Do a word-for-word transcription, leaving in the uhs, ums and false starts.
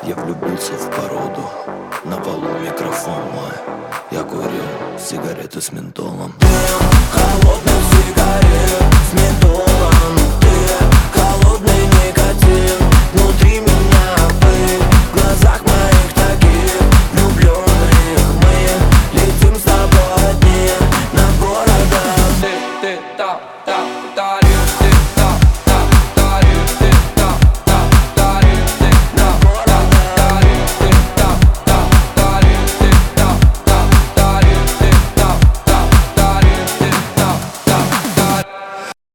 Я влюбился в породу. На полу микрофон мой. Я курил сигареты с ментолом. Дым холодных сигарет.